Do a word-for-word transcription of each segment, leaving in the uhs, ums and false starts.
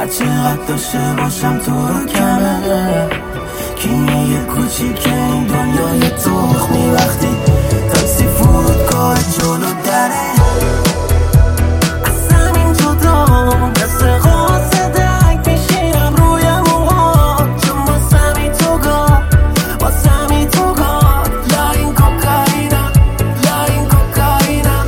چقدر داشته باشم تو رو کمه کیمیه کوچیک این دنیای تخمی وقتی تاکسی فرودگاه جلو دره از زمین جدا مثل قاصدک میشینم روی موهات چون واسمی تو گاه واسمی تو گاه لا این کوکائینا لا این کوکائینا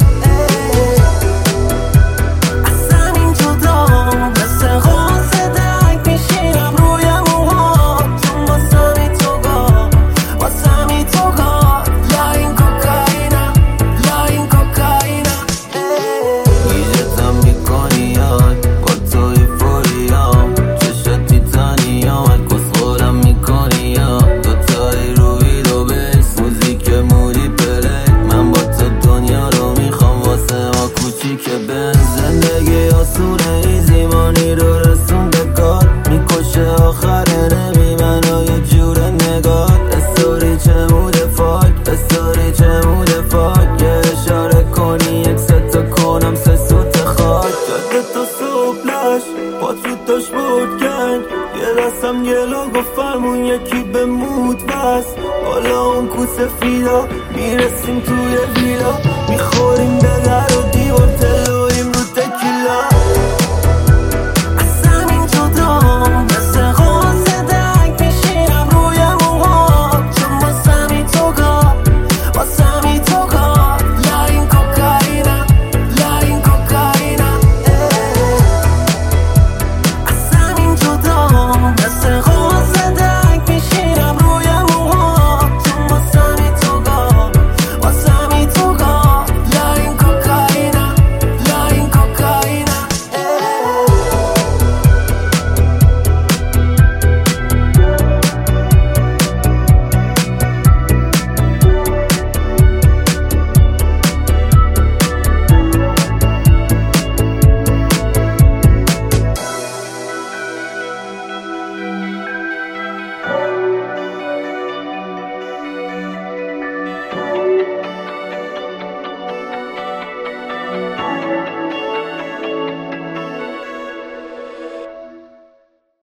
از زمین جدا مثل قاصدک میشینم روی موهات چون واسمی تو گاه واسمی تو گاه لا این کوکائینا لا این کوکائینا گیجتم میکنی یاد با توی فوریام چشت تیتانیام کسخورم میکنی یاد دوتایی روی دو بیس موزیک مودی پلی من با تو دنیا رو میخوام واسه ما کوچیک بن زندگی آسونه ایزی مانی رو رسون به کار میکشه آخره نمی منو یه جور نگاه استوری چه موده فاک استوری چه موده فاک یه اشاره کنی یک ستا کنم سه سوت خاک جاده تا صبحش پات رو داشت بود گنگ یه دستم گلو گفت فرمون یکی به مود بس بالا اون کوسه فیدا میرسیم توی ویلا میخوریم به در و دیوار